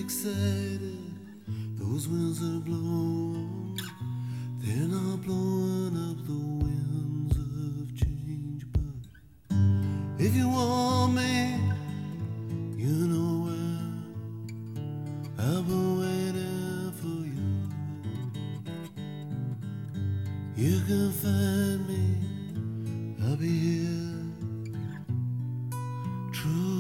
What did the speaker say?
excited. Those winds are blowing. They're not blowing up the winds of change. But if you want me, you know where I've been waiting for you. You can find me, I'll be here. True.